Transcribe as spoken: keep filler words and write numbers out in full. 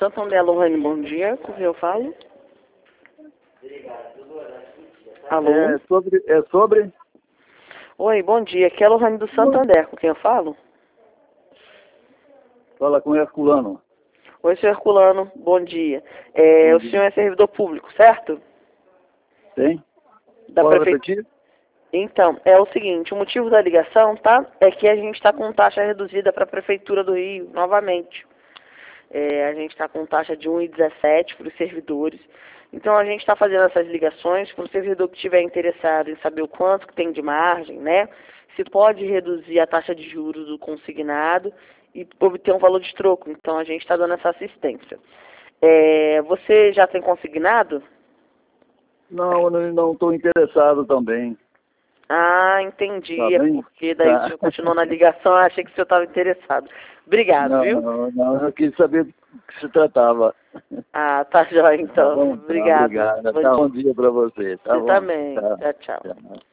Santander, Lohane, bom dia. Com quem eu falo? Alô? É sobre, é sobre? Oi, bom dia. Aqui é a Lohane do Santander. Com quem eu falo? Fala com Herculano. Oi, senhor Herculano. Bom dia. É, Bom o dia. senhor é servidor público, certo? Tem? Da Pode prefeitura. repetir? Então, é o seguinte, o motivo da ligação, tá? É que a gente está com taxa reduzida para a Prefeitura do Rio, novamente. É, a gente está com taxa de um vírgula dezessete para os servidores. Então, a gente está fazendo essas ligações para o servidor que estiver interessado em saber o quanto que tem de margem, né? Se pode reduzir a taxa de juros do consignado e obter um valor de troco. Então, a gente está dando essa assistência. É, você já tem consignado? Não, eu não estou interessado também. Ah, entendi. Tá É bem? porque daí o Tá. senhor continuou na ligação, eu achei que o senhor estava interessado. Obrigado, Não, viu? não, não, eu quis saber do que se tratava. Ah, tá jóia Tá então. bom? Tá, Obrigado. obrigado. Bom Tá, dia. bom dia para você. Tá Você bom? também. Tá. Tchau, tchau. Tá.